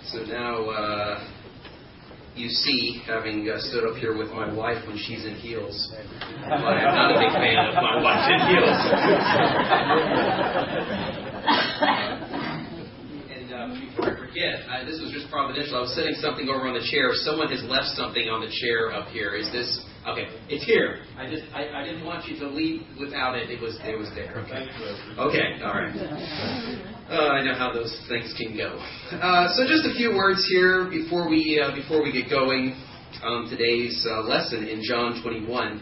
So now you see, having stood up here with my wife when she's in heels, but I'm not a big fan of my wife in heels. And before I forget, this was just providential. I was setting something over on the chair. Someone has left something on the chair up here. Is this... Okay, it's here. I didn't want you to leave without it. It was there. Okay, all right. I know how those things can go. So just a few words here before we get going on today's lesson in John 21.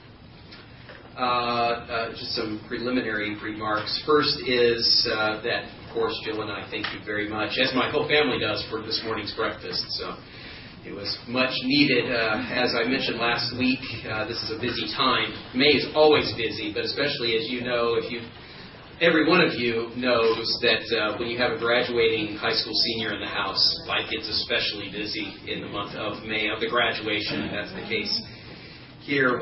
Just some preliminary remarks. First is that, of course, Jill and I thank you very much, as my whole family does, for this morning's breakfast. So. It was much needed. As I mentioned last week, this is a busy time. May is always busy, but especially as you know, every one of you knows that when you have a graduating high school senior in the house, life gets especially busy in the month of May of the graduation. That's the case here.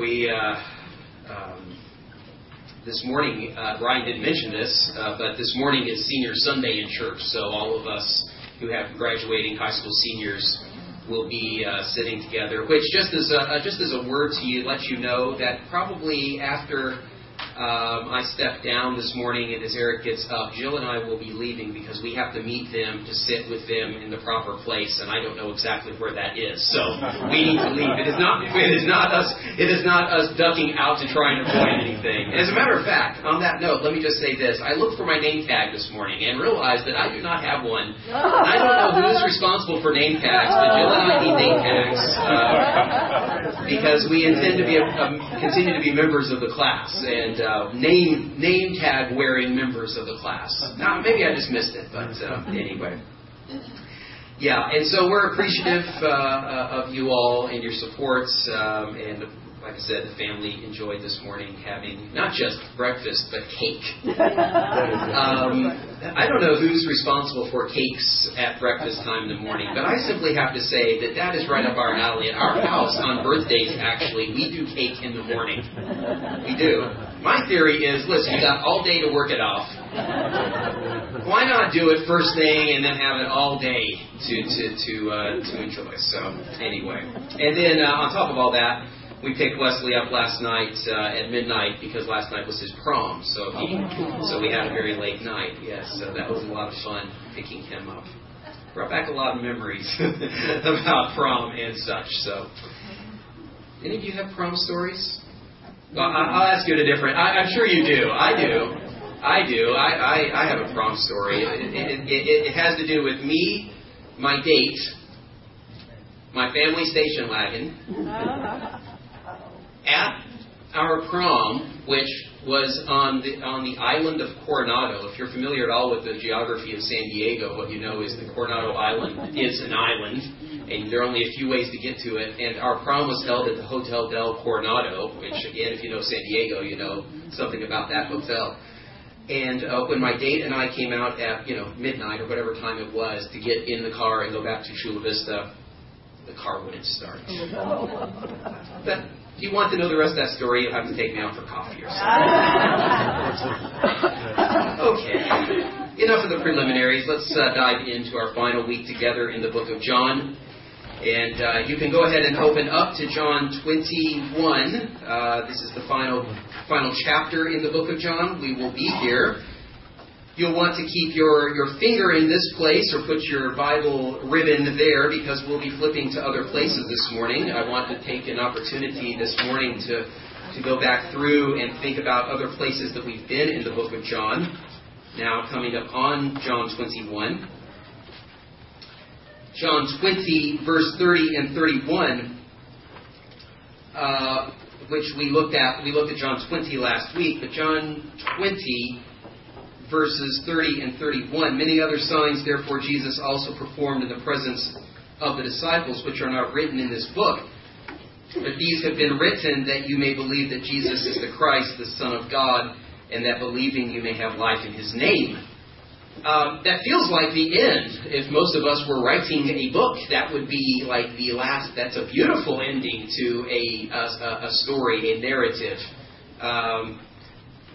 This morning, Brian didn't mention this, but this morning is Senior Sunday in church, so all of us who have graduating high school seniors will be sitting together, which just as a word to you, let you know that probably after I step down this morning and as Eric gets up, Jill and I will be leaving because we have to meet them to sit with them in the proper place, and I don't know exactly where that is. So we need to leave. It is not us ducking out to try and avoid anything. As a matter of fact, on that note, let me just say this. I looked for my name tag this morning and realized that I do not have one. I don't know who is responsible for name tags, but Jill and I need name tags because we intend to continue to be members of the class and name tag wearing members of the class. Now, maybe I just missed it, but anyway. Yeah, and so we're appreciative of you all and your supports, and like I said, the family enjoyed this morning having not just breakfast, but cake. I don't know who's responsible for cakes at breakfast time in the morning, but I simply have to say that is right up our alley. At our house, on birthdays, actually, we do cake in the morning. We do. My theory is, listen, you got all day to work it off. Why not do it first thing and then have it all day to enjoy? So anyway, and then on top of all that, we picked Wesley up last night at midnight because last night was his prom. So we had a very late night. Yes, so that was a lot of fun picking him up. Brought back a lot of memories about prom and such. So, any of you have prom stories? Well, I'll ask you a different. I'm sure you do. I do. I have a prom story. It has to do with me, my date, my family station wagon. At our prom, which was on the island of Coronado. If you're familiar at all with the geography of San Diego, what you know is the Coronado Island is an island, and there are only a few ways to get to it. And our prom was held at the Hotel del Coronado, which, again, if you know San Diego, you know something about that hotel. And when my date and I came out at midnight or whatever time it was to get in the car and go back to Chula Vista, the car wouldn't start. But if you want to know the rest of that story, you'll have to take me out for coffee or something. Okay. Enough of the preliminaries. Let's dive into our final week together in the book of John. And you can go ahead and open up to John 21. This is the final chapter in the book of John. We will be here. You'll want to keep your finger in this place or put your Bible ribbon there because we'll be flipping to other places this morning. I want to take an opportunity this morning to go back through and think about other places that we've been in the book of John. Now coming up on John 21. John 20, verse 30 and 31, which we looked at. We looked at John 20 last week, but John 20, verses 30 and 31. Many other signs, therefore, Jesus also performed in the presence of the disciples, which are not written in this book. But these have been written that you may believe that Jesus is the Christ, the Son of God, and that believing you may have life in His name. That feels like the end. If most of us were writing a book, that would be like the last. That's a beautiful ending to a story, a narrative.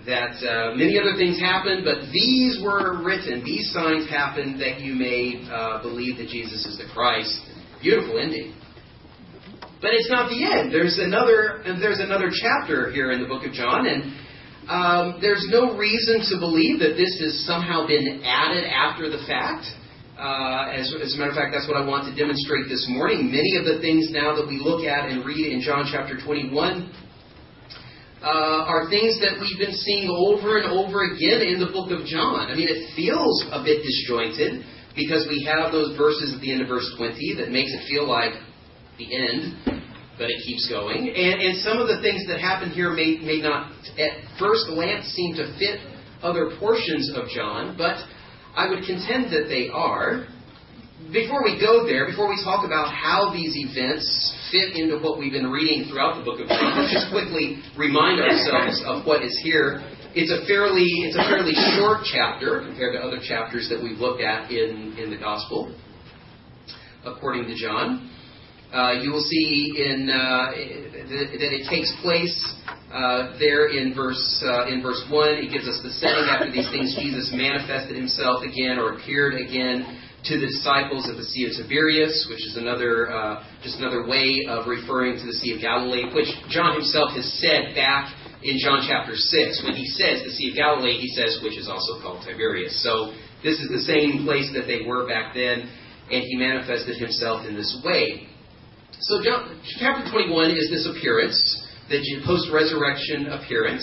that many other things happened, but these were written, these signs happened that you may believe that Jesus is the Christ. Beautiful ending. But it's not the end. There's another chapter here in the book of John, and there's no reason to believe that this has somehow been added after the fact. As a matter of fact, that's what I want to demonstrate this morning. Many of the things now that we look at and read in John chapter 21 are things that we've been seeing over and over again in the book of John. I mean, it feels a bit disjointed because we have those verses at the end of verse 20 that makes it feel like the end, but it keeps going. And some of the things that happen here may not at first glance seem to fit other portions of John, but I would contend that they are. Before we go there, before we talk about how these events fit into what we've been reading throughout the book of John, let's just quickly remind ourselves of what is here. It's a fairly short chapter compared to other chapters that we've looked at in the Gospel, according to John. You will see that it takes place there in verse 1. It gives us the setting. After these things, Jesus manifested himself again, or appeared again, to the disciples at the Sea of Tiberias, which is just another way of referring to the Sea of Galilee, which John himself has said back in John chapter 6. When he says the Sea of Galilee, he says, which is also called Tiberias. So this is the same place that they were back then, and he manifested himself in this way. So John, chapter 21 is this appearance, the post-resurrection appearance.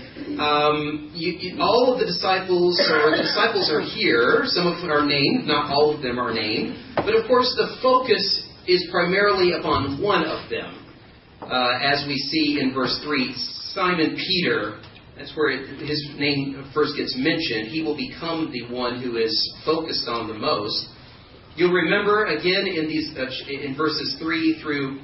All of the disciples are here. Some of them are named, not all of them are named. But of course the focus is primarily upon one of them. As we see in verse 3, Simon Peter, that's where his name first gets mentioned. He will become the one who is focused on the most. You'll remember again in verses 3 through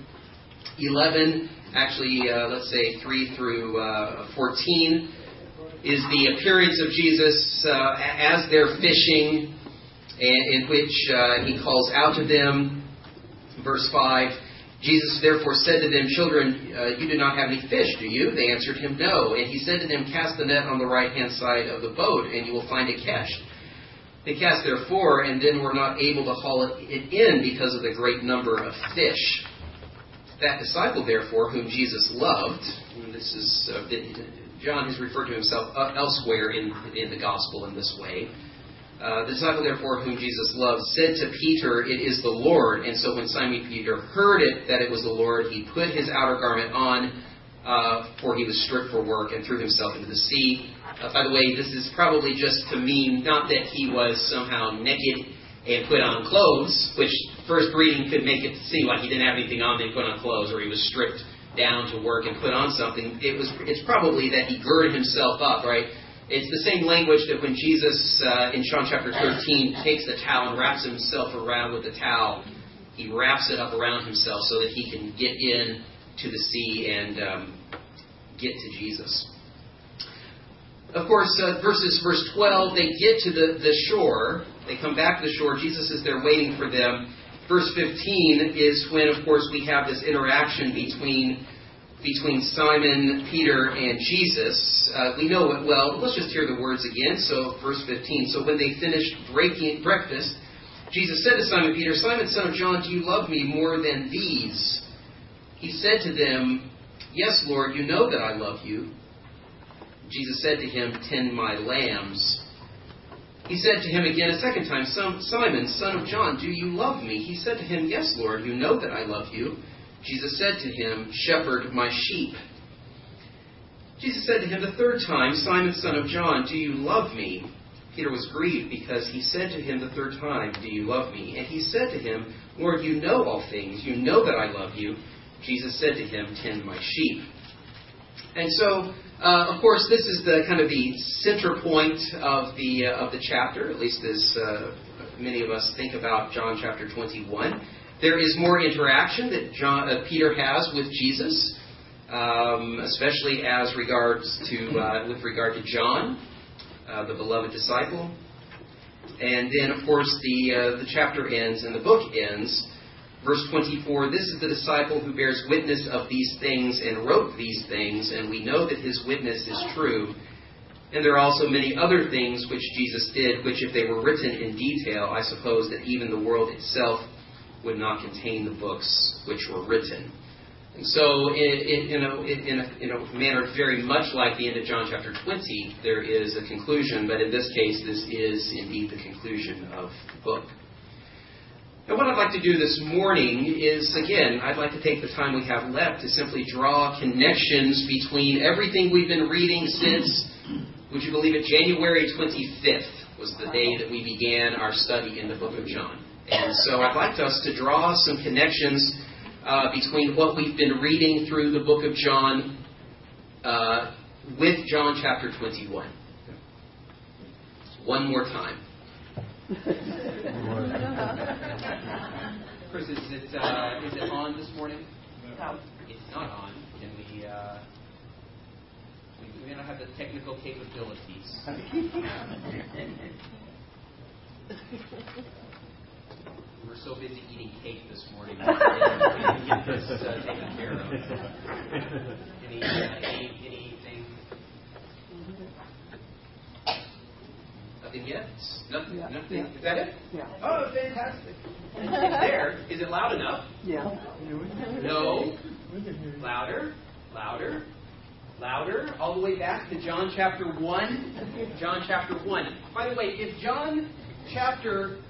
11, actually let's say 3 through 14, is the appearance of Jesus as they're fishing, in which he calls out to them. Verse 5, Jesus therefore said to them, "Children, you do not have any fish, do you?" They answered him, "No." And he said to them, "Cast the net on the right-hand side of the boat, and you will find it catch." They cast therefore, and then were not able to haul it in because of the great number of fish. That disciple, therefore, whom Jesus loved, and this is John has referred to himself elsewhere in the gospel in this way. The disciple, therefore, whom Jesus loved, said to Peter, "It is the Lord." And so when Simon Peter heard that it was the Lord, he put his outer garment on, for he was stripped for work, and threw himself into the sea. By the way, this is probably just to mean not that he was somehow naked and put on clothes, which first reading could make it seem like he didn't have anything on, then he put on clothes, or he was stripped down to work and put on something. It's probably that he girded himself up, right? It's the same language that when Jesus, in John chapter 13, takes the towel and wraps himself around with the towel, he wraps it up around himself so that he can get in to the sea and get to Jesus. Of course, verse 12, they get to the shore. They come back to the shore. Jesus is there waiting for them. Verse 15 is when, of course, we have this interaction between Simon, Peter, and Jesus. We know it well. Let's just hear the words again. So, verse 15. So when they finished breakfast, Jesus said to Simon Peter, "Simon, son of John, do you love me more than these?" He said to them, "Yes, Lord, you know that I love you." Jesus said to him, "Tend my lambs." He said to him again a second time, "Simon, son of John, do you love me?" He said to him, "Yes, Lord, you know that I love you." Jesus said to him, "Shepherd my sheep." Jesus said to him the third time, "Simon, son of John, do you love me?" Peter was grieved because he said to him the third time, "Do you love me?" And he said to him, "Lord, you know all things. You know that I love you." Jesus said to him, "Tend my sheep." And so, of course, this is the kind of the center point of the chapter, at least as many of us think about John chapter 21. There is more interaction that Peter has with Jesus, especially with regard to John, the beloved disciple. And then, of course, the chapter ends and the book ends. Verse 24, "This is the disciple who bears witness of these things and wrote these things, and we know that his witness is true. And there are also many other things which Jesus did, which if they were written in detail, I suppose that even the world itself would not contain the books which were written. And so, in a manner very much like the end of John chapter 20, there is a conclusion, but in this case, this is indeed the conclusion of the book. And what I'd like to do this morning is, again, I'd like to take the time we have left to simply draw connections between everything we've been reading since, would you believe it, January 25th was the day that we began our study in the book of John. And so I'd like us to draw some connections between what we've been reading through the book of John with John chapter 21. One more time. Chris, is it on this morning? No. It's not on. Can we don't have the technical capabilities. We're so busy eating cake this morning. We didn't get this taken care of. Anything? Nothing yet? Nothing? Yeah. Nothing? Yeah. Is that it? Yeah. Oh, fantastic. It's there. Is it loud enough? Yeah. No. Louder. Louder. Louder. All the way back to John chapter 1. John chapter 1. By the way, if John chapter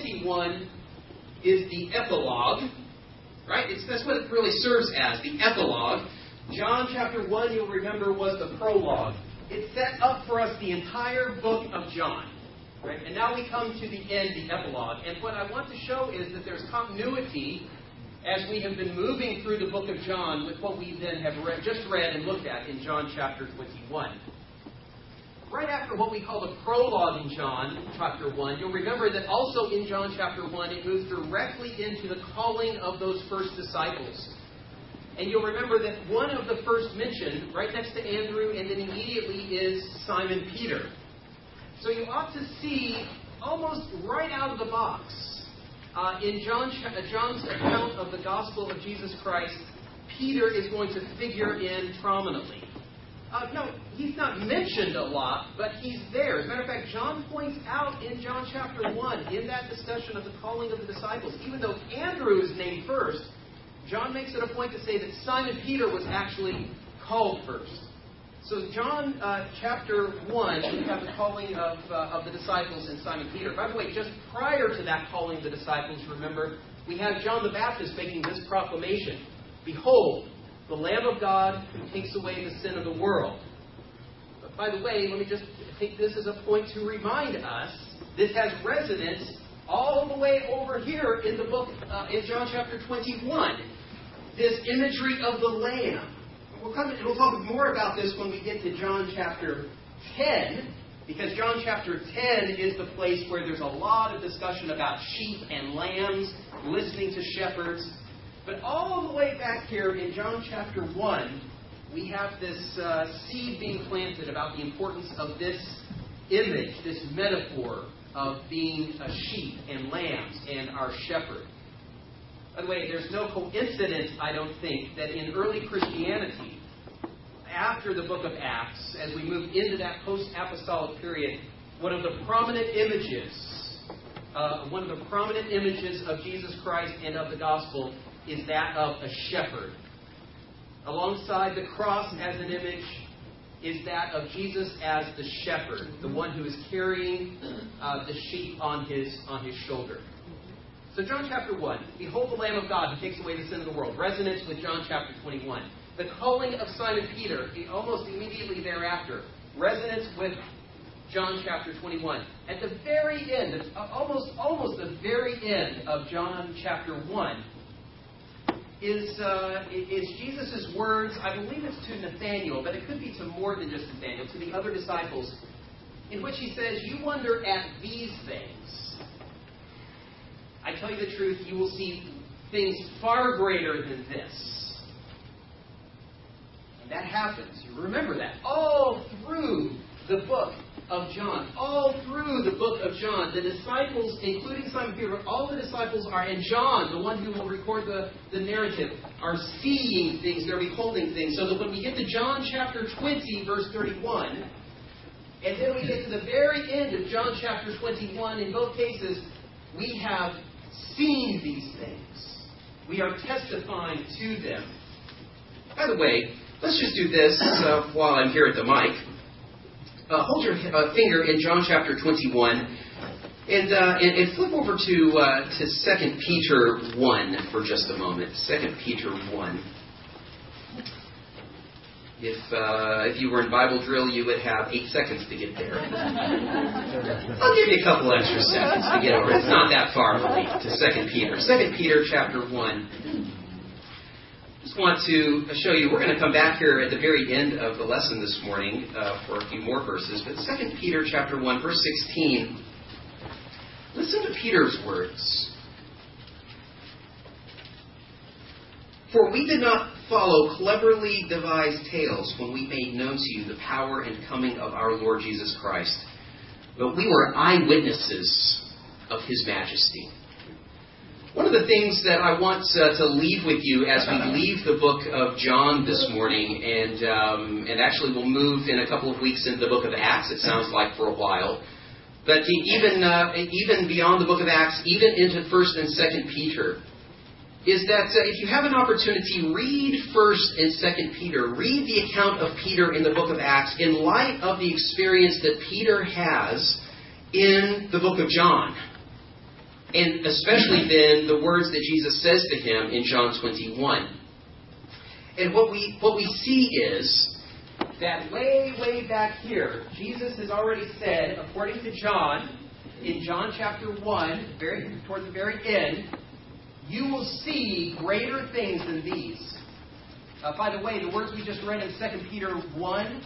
21 is the epilogue, right? That's what it really serves as, the epilogue. John chapter 1, you'll remember, was the prologue. It set up for us the entire book of John. Right? And now we come to the end, the epilogue. And what I want to show is that there's continuity as we have been moving through the book of John with what we then have just read and looked at in John chapter 21. Right after what we call the prologue in John chapter 1, you'll remember that also in John chapter 1, it moves directly into the calling of those first disciples. And you'll remember that one of the first mentioned, right next to Andrew, and then immediately is Simon Peter. So you ought to see, almost right out of the box, in John's account of the gospel of Jesus Christ, Peter is going to figure in prominently. No, he's not mentioned a lot, but he's there. As a matter of fact, John points out in John chapter 1, in that discussion of the calling of the disciples, even though Andrew is named first, John makes it a point to say that Simon Peter was actually called first. So John chapter 1, we have the calling of the disciples and Simon Peter. By the way, just prior to that calling of the disciples, remember, we have John the Baptist making this proclamation. Behold, the Lamb of God who takes away the sin of the world. But by the way, let me just take this as a point to remind us, this has resonance all the way over here in the book, in John chapter 21. This imagery of the Lamb. We'll talk more about this when we get to John chapter 10, because John chapter 10 is the place where there's a lot of discussion about sheep and lambs, listening to shepherds. But all the way back here in John chapter 1, we have this seed being planted about the importance of this image, this metaphor of being a sheep and lambs and our shepherd. By the way, there's no coincidence, I don't think, that in early Christianity, after the book of Acts, as we move into that post-apostolic period, one of the prominent images of Jesus Christ and of the gospel is that of a shepherd. Alongside the cross as an image is that of Jesus as the shepherd, the one who is carrying the sheep on his shoulder. So John chapter 1, behold the Lamb of God who takes away the sin of the world. Resonance with John chapter 21. The calling of Simon Peter, almost immediately thereafter. Resonance with John chapter 21. At the very end, almost the very end of John chapter 1, is Jesus' words, I believe it's to Nathanael, but it could be to more than just Nathanael, to the other disciples, in which he says, you wonder at these things. I tell you the truth, you will see things far greater than this. And that happens. You remember that. All through the book of John. All through the book of John. The disciples, including Simon Peter, all the disciples are, and John, the one who will record the narrative, are seeing things, they're beholding things. So that when we get to John chapter 20, verse 31, And then we get to the very end of John chapter 21. In both cases, we have seen these things. We are testifying to them. By the way, let's just do this while I'm here at the mic. Hold your finger in John chapter 21 and flip over to 2 Peter 1 for just a moment. 2 Peter 1. If you were in Bible drill, you would have 8 seconds to get there. I'll give you a couple extra seconds to get over. It's not that far from me to 2 Peter. 2 Peter chapter 1. Just want to show you, we're going to come back here at the very end of the lesson this morning for a few more verses. But 2 Peter chapter 1, verse 16. Listen to Peter's words. For we did not follow cleverly devised tales when we made known to you the power and coming of our Lord Jesus Christ, but we were eyewitnesses of His majesty. One of the things that I want to leave with you as we leave the book of John this morning, and actually we'll move in a couple of weeks into the book of Acts, it sounds like, for a while, but even beyond the book of Acts, even into 1st and 2nd Peter, is that if you have an opportunity, read 1st and 2nd Peter. Read the account of Peter in the book of Acts in light of the experience that Peter has in the book of John. And especially then the words that Jesus says to him in John 21. And what we see is that way back here, Jesus has already said, according to John, in John chapter 1, toward the very end, you will see greater things than these. By the way, the words we just read in 2 Peter 1,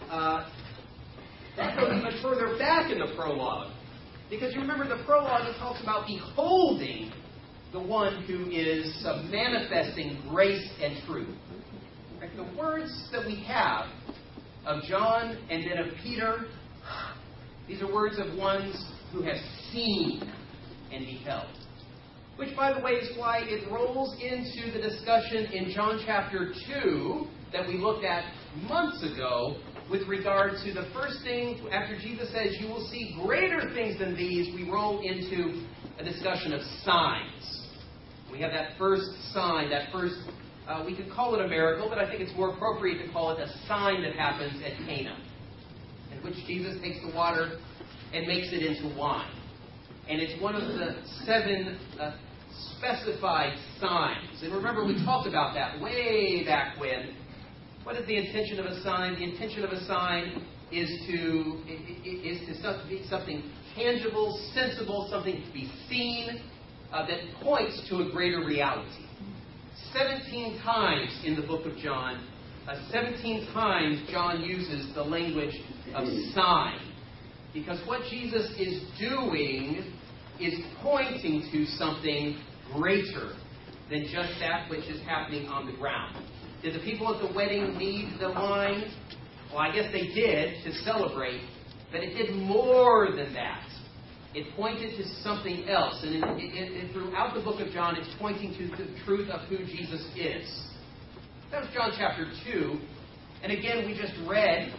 that goes even further back in the prologue. Because you remember the prologue, it talks about beholding the one who is manifesting grace and truth. Right? The words that we have of John and then of Peter, these are words of ones who have seen and beheld. Which, by the way, is why it rolls into the discussion in John chapter 2 that we looked at months ago with regard to the first thing, after Jesus says, you will see greater things than these, we roll into a discussion of signs. We have that first sign, we could call it a miracle, but I think it's more appropriate to call it a sign that happens at Cana, in which Jesus takes the water and makes it into wine. And it's one of the 7 specified signs. And remember, we talked about that way back when. What is the intention of a sign? The intention of a sign is to be something tangible, sensible, something to be seen, that points to a greater reality. 17 times in the book of John, 17 times John uses the language of sign. Because what Jesus is doing is pointing to something greater than just that which is happening on the ground. Did the people at the wedding need the wine? Well, I guess they did to celebrate, but it did more than that. It pointed to something else. And throughout the book of John, it's pointing to the truth of who Jesus is. That was John chapter 2. And again, we just read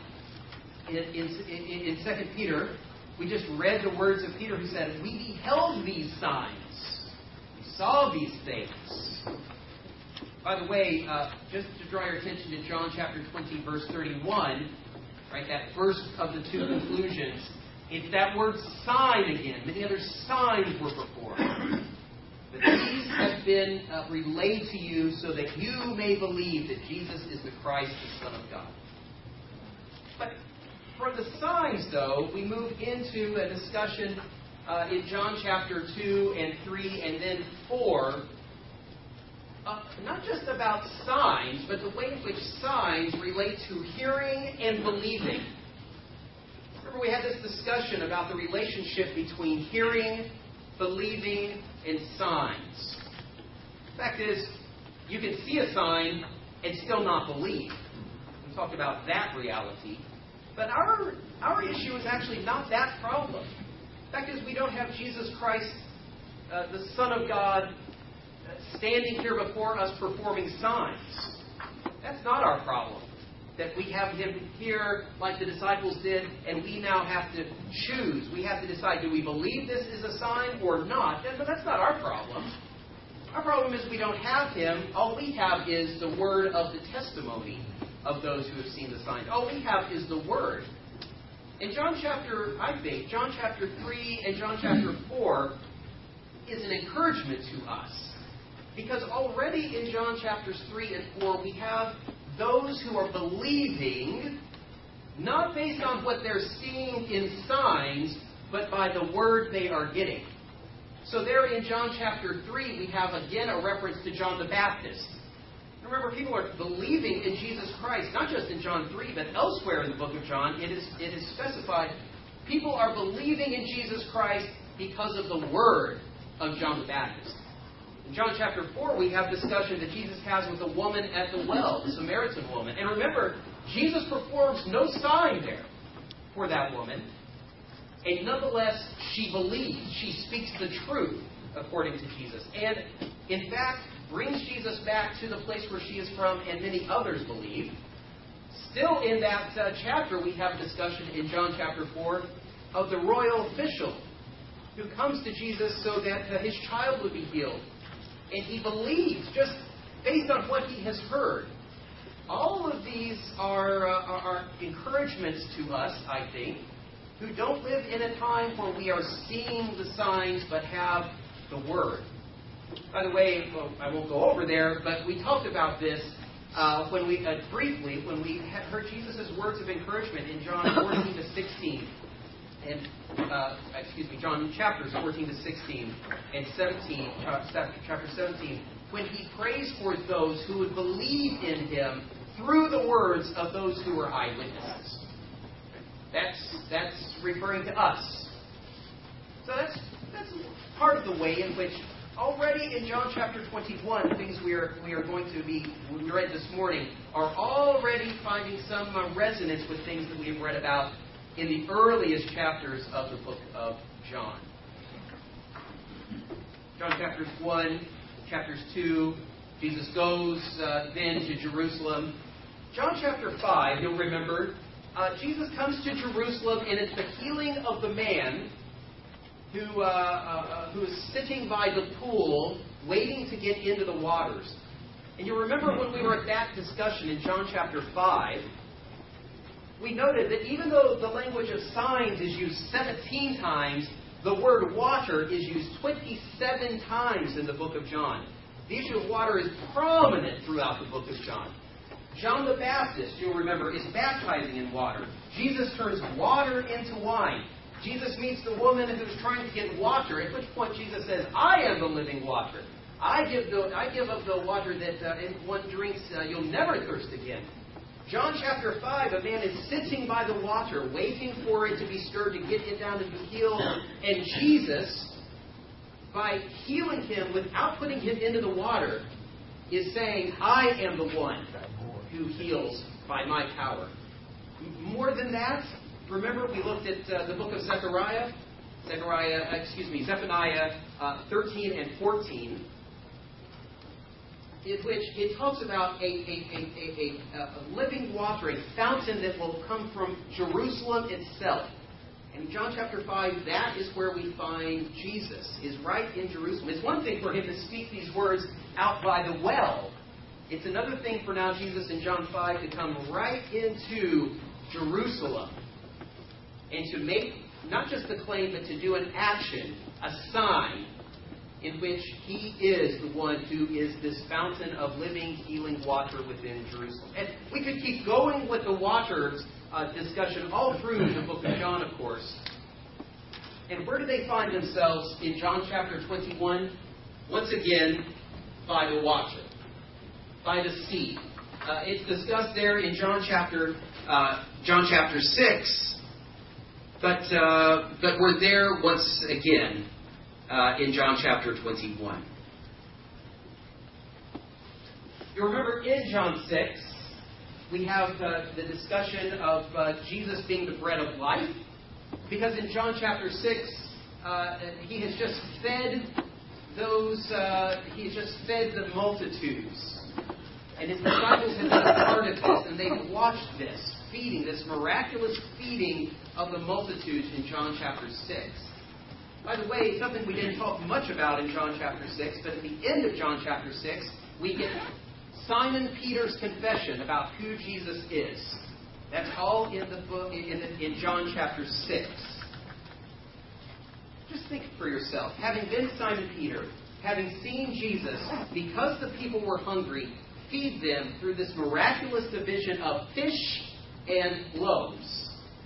in 2 Peter, we just read the words of Peter who said, we beheld these signs. We saw these things. By the way, just to draw your attention to John chapter 20, verse 31, right, that first of the 2 conclusions, it's that word sign again. Many other signs were performed. But these have been relayed to you so that you may believe that Jesus is the Christ, the Son of God. But from the signs, though, we move into a discussion in John chapter 2 and 3 and then 4, not just about signs, but the way in which signs relate to hearing and believing. Remember, we had this discussion about the relationship between hearing, believing, and signs. The fact is, you can see a sign and still not believe. We talked about that reality. But our issue is actually not that problem. The fact is, we don't have Jesus Christ, the Son of God, standing here before us performing signs. That's not our problem. that we have him here like the disciples did, and we now have to choose. We have to decide, do we believe this is a sign or not? But that's not our problem. Our problem is we don't have him. All we have is the word of the testimony of those who have seen the signs. All we have is the word. In John chapter 3 and John chapter 4 is an encouragement to us. Because already in John chapters 3 and 4, we have those who are believing, not based on what they're seeing in signs, but by the word they are getting. So there in John chapter 3, we have again a reference to John the Baptist. Remember, people are believing in Jesus Christ, not just in John 3, but elsewhere in the book of John. It is specified, people are believing in Jesus Christ because of the word of John the Baptist. In John chapter 4, we have discussion that Jesus has with the woman at the well, the Samaritan woman. And remember, Jesus performs no sign there for that woman. And nonetheless, she believes. She speaks the truth according to Jesus. And, in fact, brings Jesus back to the place where she is from, and many others believe. Still in that chapter, we have discussion in John chapter 4 of the royal official who comes to Jesus so that his child would be healed. And he believes, just based on what he has heard. All of these are encouragements to us, I think, who don't live in a time where we are seeing the signs but have the Word. By the way, I won't go over there, but we talked about this briefly when we heard Jesus' words of encouragement in John 14 to 16. And John chapters 14 to 16 and 17, chapter 17, when he prays for those who would believe in him through the words of those who were eyewitnesses. That's referring to us. So that's part of the way in which already in John chapter 21, things we are going to be we read this morning are already finding some resonance with things that we have read about in the earliest chapters of the book of John. John chapters 1, chapters 2, Jesus goes then to Jerusalem. John chapter 5, you'll remember, Jesus comes to Jerusalem, and it's the healing of the man who is sitting by the pool, waiting to get into the waters. And you remember when we were at that discussion in John chapter 5, we noted that even though the language of signs is used 17 times, the word water is used 27 times in the book of John. The issue of water is prominent throughout the book of John. John the Baptist, you'll remember, is baptizing in water. Jesus turns water into wine. Jesus meets the woman who's trying to get water, at which point Jesus says, I am the living water. I give of the water that if one drinks, you'll never thirst again. John chapter 5, a man is sitting by the water, waiting for it to be stirred to get it down and be healed. And Jesus, by healing him without putting him into the water, is saying, I am the one who heals by my power. More than that, remember we looked at the book of Zephaniah 13 and 14, in which it talks about a living water, a fountain that will come from Jerusalem itself. And in John chapter 5, that is where we find Jesus, is right in Jerusalem. It's one thing for him to speak these words out by the well. It's another thing for now Jesus in John 5 to come right into Jerusalem and to make not just the claim, but to do an action, a sign, in which he is the one who is this fountain of living, healing water within Jerusalem. And we could keep going with the waters discussion all through the book of John, of course. And where do they find themselves in John chapter 21? Once again, by the water, by the sea. It's discussed there in John chapter 6, but we're there once again in John chapter 21. You remember in John 6, we have the discussion of Jesus being the bread of life, because in John chapter 6, he has just fed the multitudes. And his disciples had been a part of this, and they watched this feeding, this miraculous feeding of the multitudes in John chapter 6. By the way, something we didn't talk much about in John chapter 6, but at the end of John chapter 6, we get Simon Peter's confession about who Jesus is. That's all in the book in John chapter 6. Just think for yourself. Having been Simon Peter, having seen Jesus, because the people were hungry, feed them through this miraculous division of fish and loaves.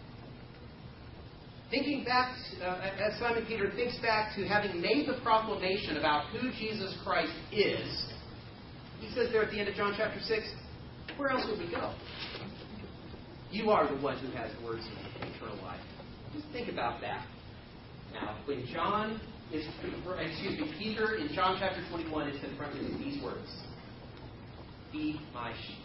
Thinking back, as Simon Peter thinks back to having made the proclamation about who Jesus Christ is, he says there at the end of John chapter 6, where else would we go? You are the one who has words of eternal life. Just think about that. Now, when Peter in John chapter 21 is confronted with these words, feed my sheep.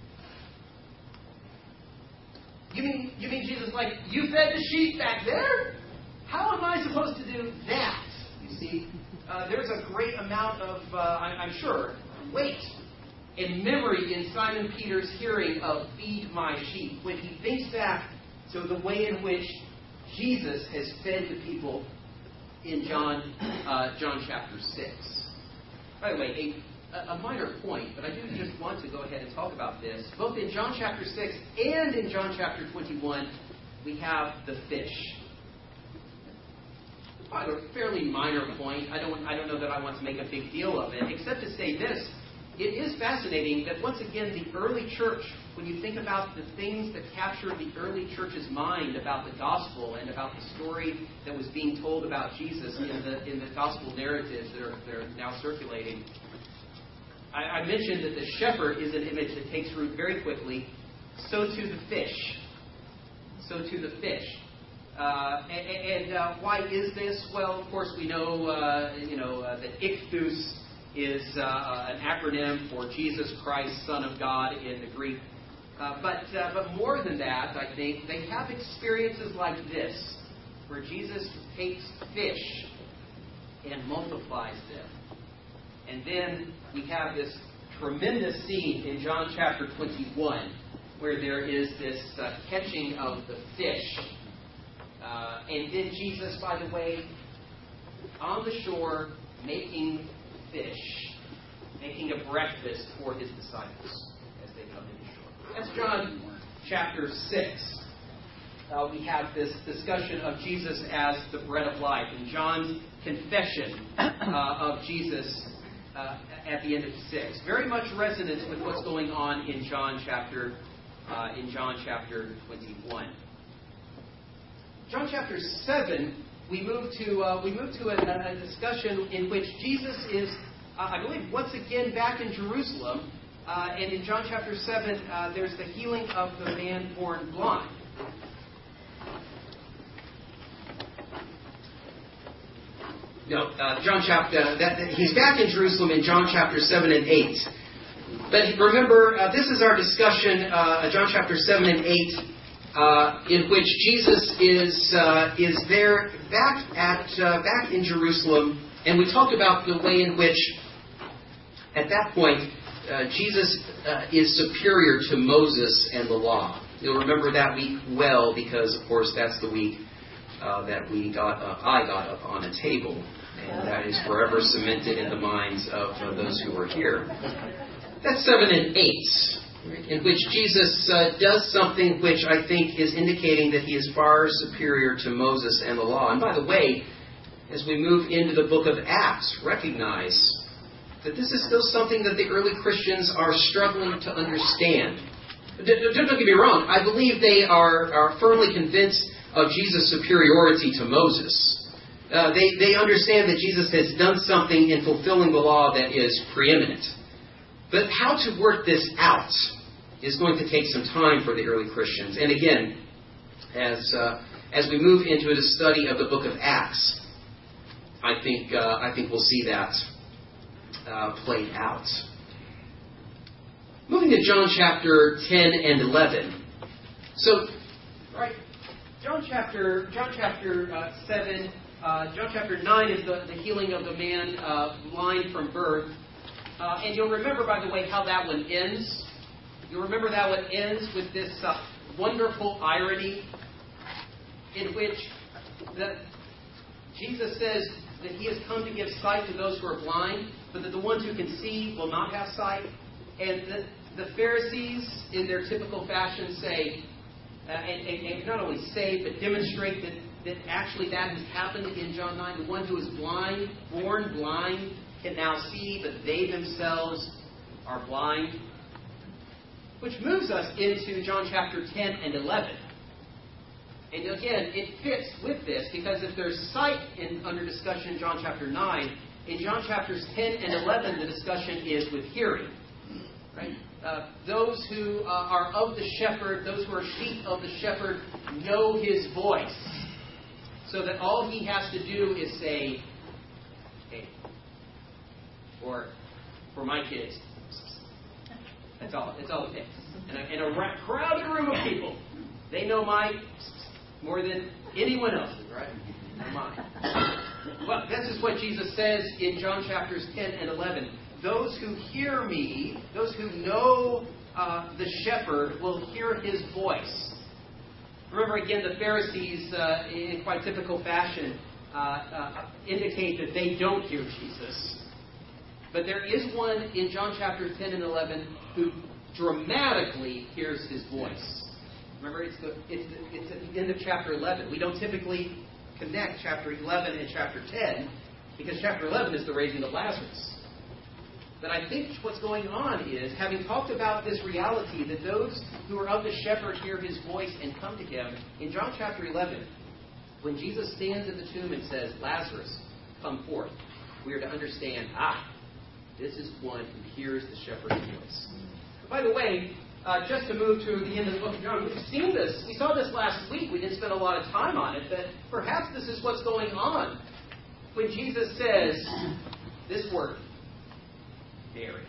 You mean Jesus, like, you fed the sheep back there? How am I supposed to do that? You see, there's a great amount of, I'm sure, weight and memory in Simon Peter's hearing of feed my sheep when he thinks back to the way in which Jesus has fed the people in John chapter 6. By the way, a minor point, but I do just want to go ahead and talk about this. Both in John chapter 6 and in John chapter 21, we have the fish. Probably a fairly minor point. I don't know that I want to make a big deal of it, except to say this. It is fascinating that once again the early church, when you think about the things that captured the early church's mind about the gospel and about the story that was being told about Jesus in the gospel narratives that are now circulating, I mentioned that the shepherd is an image that takes root very quickly. So too the fish. So too the fish. And why is this? Well, of course, we know that ichthus is an acronym for Jesus Christ, Son of God in the Greek. But more than that, I think, they have experiences like this, where Jesus takes fish and multiplies them. And then we have this tremendous scene in John chapter 21, where there is this catching of the fish. And then Jesus, by the way, on the shore, making fish, making a breakfast for his disciples as they come to the shore. That's John chapter 6. We have this discussion of Jesus as the bread of life, and John's confession of Jesus at the end of 6. Very much resonance with what's going on in John chapter 21. John chapter 7, we move to a discussion in which Jesus is, I believe, once again back in Jerusalem. And in John chapter 7, there's the healing of the man born blind. No, John chapter, he's back in Jerusalem in John chapter 7 and 8. But remember, this is our discussion, John chapter 7 and 8, in which Jesus is there back in Jerusalem, and we talked about the way in which, at that point, Jesus is superior to Moses and the law. You'll remember that week well, because of course that's the week that I got up on a table, and that is forever cemented in the minds of those who were here. That's 7 and 8, right, in which Jesus does something which I think is indicating that he is far superior to Moses and the law. And by the way, as we move into the book of Acts, recognize that this is still something that the early Christians are struggling to understand. Don't get me wrong, I believe they are firmly convinced of Jesus' superiority to Moses. They understand that Jesus has done something in fulfilling the law that is preeminent. But how to work this out is going to take some time for the early Christians. And again, as we move into the study of the book of Acts, I think we'll see that played out. Moving to John chapter 10 and 11. So, right, John chapter 7, John chapter 9 is the healing of the man blind from birth. And you'll remember, by the way, how that one ends. You'll remember that one ends with this wonderful irony in which Jesus says that he has come to give sight to those who are blind, but that the ones who can see will not have sight. And the Pharisees, in their typical fashion, say, and not only say, but demonstrate that actually that has happened in John 9. The one who is blind, born blind, can now see, but they themselves are blind. Which moves us into John chapter 10 and 11. And again, it fits with this, because if there's sight under discussion in John chapter 9, in John chapters 10 and 11, the discussion is with hearing. Right? Those who are of the shepherd, those who are sheep of the shepherd, know his voice. So that all he has to do is say, hey. Or, for my kids, that's all it takes. In a crowded room of people, they know my more than anyone else's, right? Mine. Well, this is what Jesus says in John chapters 10 and 11. Those who hear me, those who know the shepherd, will hear his voice. Remember, again, the Pharisees, in quite typical fashion, indicate that they don't hear Jesus. But there is one in John chapter 10 and 11 who dramatically hears his voice. Remember, it's at the end of chapter 11. We don't typically connect chapter 11 and chapter 10 because chapter 11 is the raising of Lazarus. But I think what's going on is, having talked about this reality that those who are of the shepherd hear his voice and come to him, in John chapter 11, when Jesus stands at the tomb and says, Lazarus, come forth, we are to understand, this is one who hears the shepherd's voice. By the way, just to move to the end of the book of John, we've seen this. We saw this last week. We didn't spend a lot of time on it, but perhaps this is what's going on when Jesus says this word, Mary.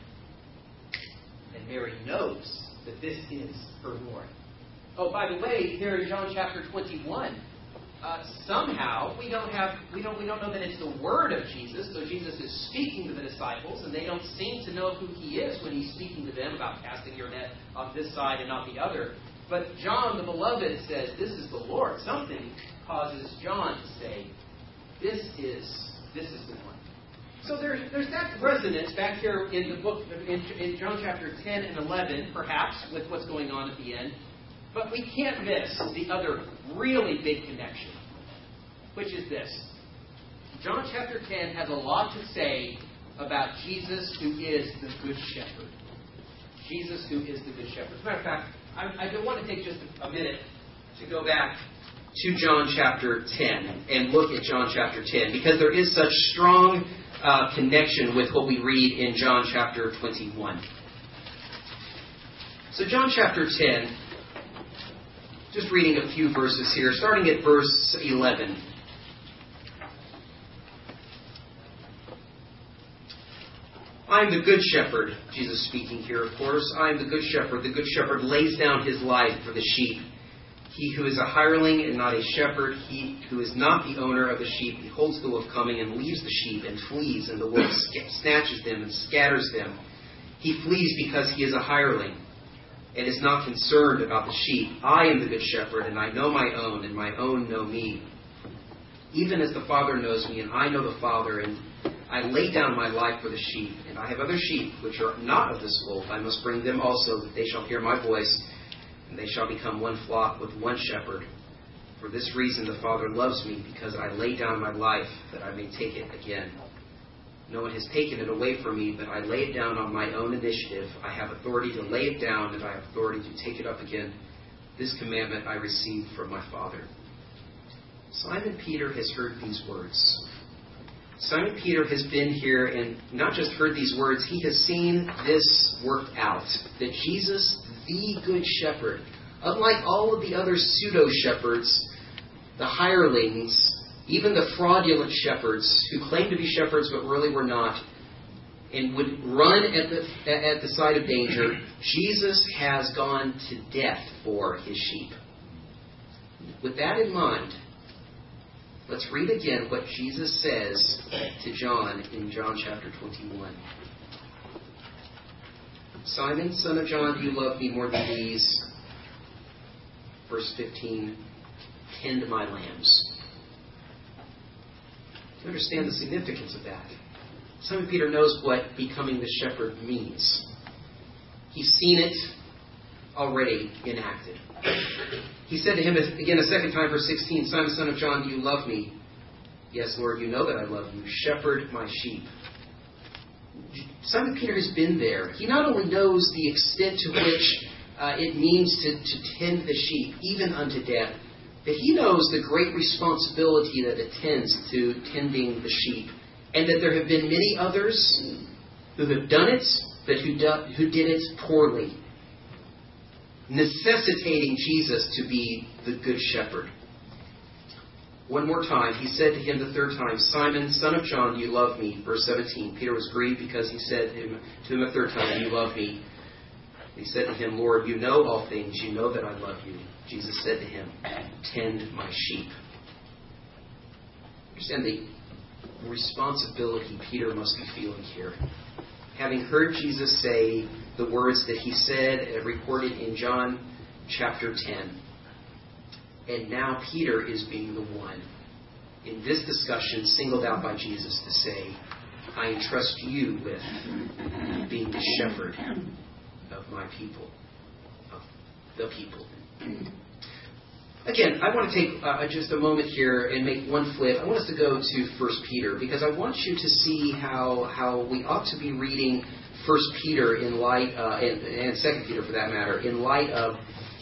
And Mary knows that this is her Lord. Oh, by the way, here in John chapter 21, somehow we don't know that it's the word of Jesus. So Jesus is speaking to the disciples, and they don't seem to know who he is when he's speaking to them about casting your net on this side and not the other. But John, the beloved, says, "This is the Lord." Something causes John to say, "This is the one." So there's that resonance back here in the book in John chapter 10 and 11, perhaps, with what's going on at the end. But we can't miss the other really big connection, which is this. John chapter 10 has a lot to say about Jesus, who is the Good Shepherd. Jesus, who is the Good Shepherd. As a matter of fact, I want to take just a minute to go back to John chapter 10 and look at John chapter 10, because there is such strong connection with what we read in John chapter 21. So John chapter 10, just reading a few verses here, starting at verse 11. I am the good shepherd, Jesus speaking here, of course. I am the good shepherd. The good shepherd lays down his life for the sheep. He who is a hireling and not a shepherd, he who is not the owner of the sheep, beholds the wolf coming and leaves the sheep and flees, and the wolf snatches them and scatters them. He flees because he is a hireling and is not concerned about the sheep. I am the good shepherd, and I know my own, and my own know me. Even as the Father knows me, and I know the Father, and I lay down my life for the sheep. And I have other sheep which are not of this fold. I must bring them also, that they shall hear my voice, and they shall become one flock with one shepherd. For this reason the Father loves me, because I lay down my life, that I may take it again. No one has taken it away from me, but I lay it down on my own initiative. I have authority to lay it down, and I have authority to take it up again. This commandment I received from my Father. Simon Peter has heard these words. Simon Peter has been here and not just heard these words, he has seen this worked out. That Jesus, the Good Shepherd, unlike all of the other pseudo-shepherds, the hirelings, even the fraudulent shepherds who claimed to be shepherds but really were not, and would run at the sight of danger, Jesus has gone to death for his sheep. With that in mind, let's read again what Jesus says to John in John chapter 21. Simon, son of John, do you love me more than these? Verse 15, tend my lambs. You understand the significance of that. Simon Peter knows what becoming the shepherd means. He's seen it already enacted. He said to him again a second time, verse 16, Simon, son of John, do you love me? Yes, Lord, you know that I love you. Shepherd my sheep. Simon Peter has been there. He not only knows the extent to which it means to tend the sheep, even unto death, but he knows the great responsibility that attends to tending the sheep, and that there have been many others who have done it, but who did it poorly, necessitating Jesus to be the good shepherd. One more time, he said to him the third time, Simon, son of John, do you love me? Verse 17, Peter was grieved because he said to him a third time, do you love me? He said to him, Lord, you know all things. You know that I love you. Jesus said to him, tend my sheep. Understand the responsibility Peter must be feeling here. Having heard Jesus say the words that he said, recorded in John chapter 10. And now Peter is being the one in this discussion singled out by Jesus to say, I entrust you with being the shepherd of my people, of the people. Again, I want to take just a moment here and make one flip. I want us to go to 1 Peter because I want you to see how we ought to be reading 1 Peter in light, and 2 Peter for that matter, in light of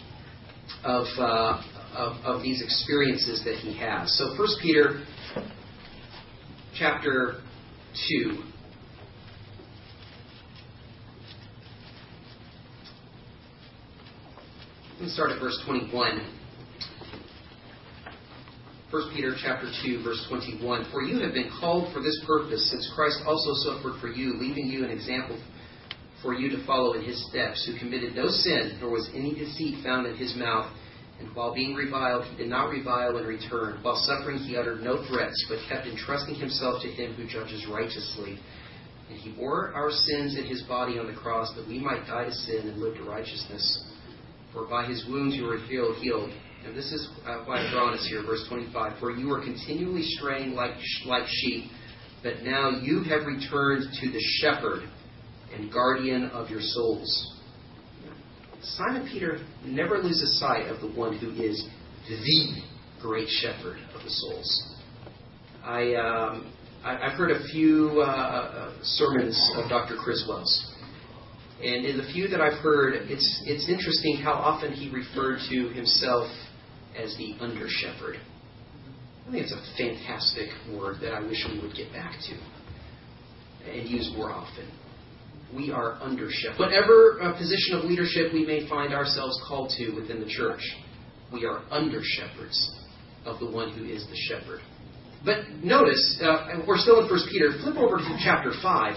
these experiences that he has. So 1 Peter chapter 2. Let's start at verse 21. 1 Peter chapter 2, verse 21. For you have been called for this purpose, since Christ also suffered for you, leaving you an example for you to follow in his steps, who committed no sin, nor was any deceit found in his mouth. And while being reviled, he did not revile in return. While suffering, he uttered no threats, but kept entrusting himself to him who judges righteously. And he bore our sins in his body on the cross, that we might die to sin and live to righteousness. For by his wounds you were healed. And this is why I've drawn us here, verse 25. For you were continually straying like sheep, but now you have returned to the shepherd and guardian of your souls. Simon Peter never loses sight of the one who is the great shepherd of the souls. I've heard a few sermons of Dr. Criswell's. And in the few that I've heard, it's interesting how often he referred to himself as the under-shepherd. I think it's a fantastic word that I wish we would get back to and use more often. We are under-shepherds. Whatever position of leadership we may find ourselves called to within the church, we are under-shepherds of the one who is the shepherd. But notice, we're still in 1 Peter. Flip over to chapter 5.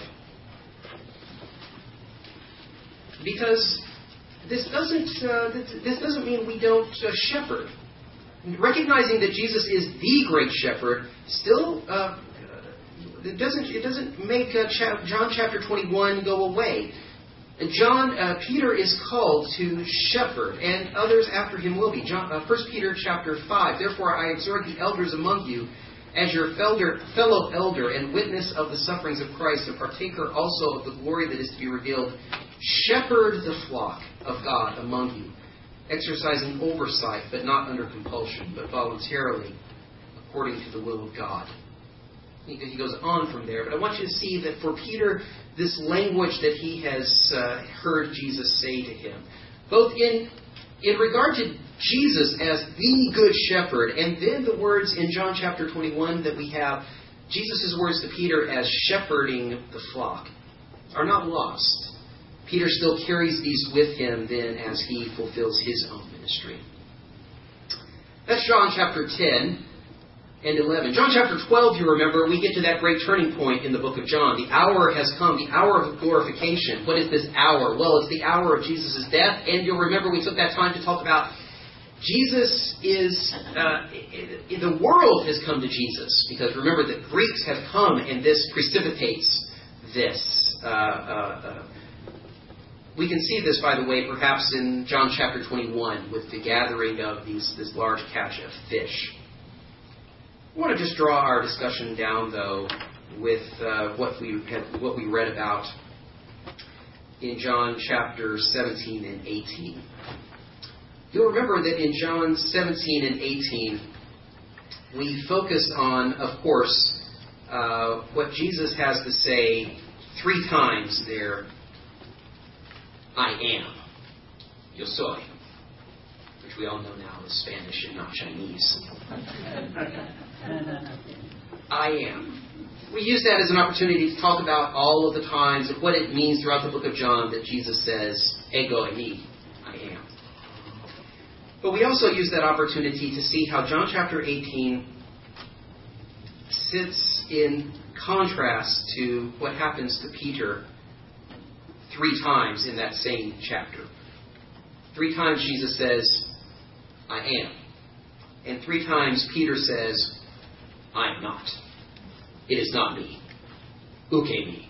Because this doesn't mean we don't shepherd. Recognizing that Jesus is the great shepherd still it doesn't make John chapter 21 go away. Peter is called to shepherd, and others after him will be. 1 Peter chapter 5. Therefore I exhort the elders among you, as your fellow elder and witness of the sufferings of Christ, and partaker also of the glory that is to be revealed, shepherd the flock of God among you, exercising oversight, but not under compulsion, but voluntarily, according to the will of God. He goes on from there, but I want you to see that for Peter, this language that he has heard Jesus say to him, both in regard to Jesus as the good shepherd, and then the words in John chapter 21 that we have, Jesus' words to Peter as shepherding the flock, are not lost. Peter still carries these with him then as he fulfills his own ministry. That's John chapter 10 and 11. John chapter 12, you remember, we get to that great turning point in the book of John. The hour has come, the hour of glorification. What is this hour? Well, it's the hour of Jesus' death. And you'll remember we took that time to talk about Jesus is, the world has come to Jesus. Because remember, the Greeks have come, and this precipitates this. We can see this, by the way, perhaps in John chapter 21 with the gathering of this large catch of fish. I want to just draw our discussion down, though, with what we read about in John chapter 17 and 18. You'll remember that in John 17 and 18, we focused on, of course, what Jesus has to say 3 times there. I am. Yo soy. Which we all know now is Spanish and not Chinese. I am. We use that as an opportunity to talk about all of the times of what it means throughout the book of John that Jesus says, ego eimi, I am. But we also use that opportunity to see how John chapter 18 sits in contrast to what happens to Peter 3 times in that same chapter. 3 times Jesus says, I am. And 3 times Peter says, I am not. It is not me. Uke me.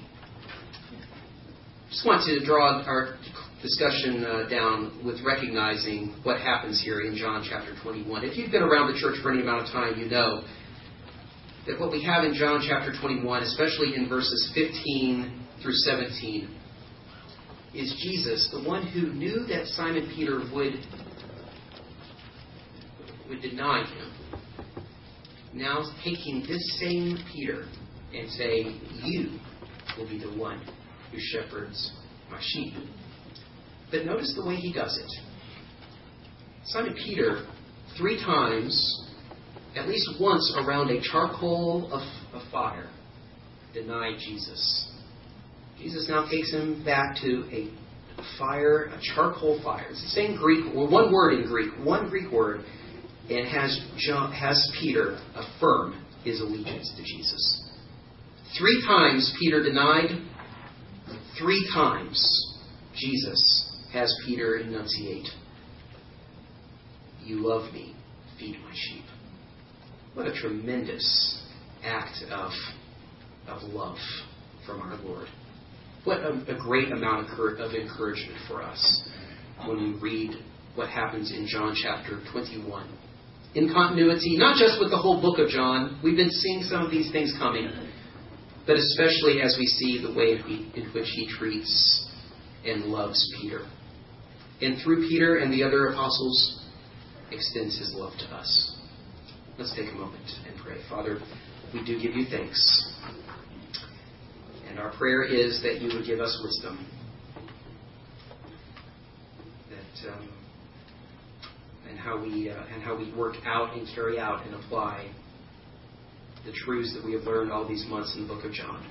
Just want to draw our discussion down with recognizing what happens here in John chapter 21. If you've been around the church for any amount of time, you know that what we have in John chapter 21, especially in verses 15 through 17, is Jesus, the one who knew that Simon Peter would deny him, now taking this same Peter and saying, you will be the one who shepherds my sheep. But notice the way he does it. Simon Peter, 3 times, at least once around a charcoal of fire, denied Jesus. Jesus now takes him back to a fire, a charcoal fire. It's the same Greek, well, one word in Greek, one Greek word, and has Peter affirm his allegiance to Jesus. 3 times Peter denied. 3 times Jesus has Peter enunciate, you love me, feed my sheep. What a tremendous act of love from our Lord. What a great amount of encouragement for us when we read what happens in John chapter 21. In continuity, not just with the whole book of John, we've been seeing some of these things coming, but especially as we see the way in which he treats and loves Peter. And through Peter and the other apostles, extends his love to us. Let's take a moment and pray. Father, we do give you thanks. And our prayer is that you would give us wisdom. And how we work out and carry out and apply the truths that we have learned all these months in the book of John.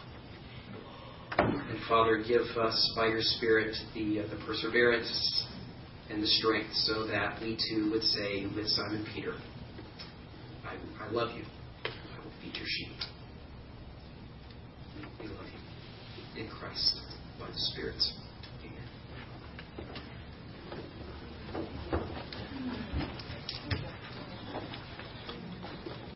And Father, give us by your Spirit the perseverance and the strength so that we too would say with Simon Peter, I love you. I will feed your sheep. We love you in Christ by the Spirit.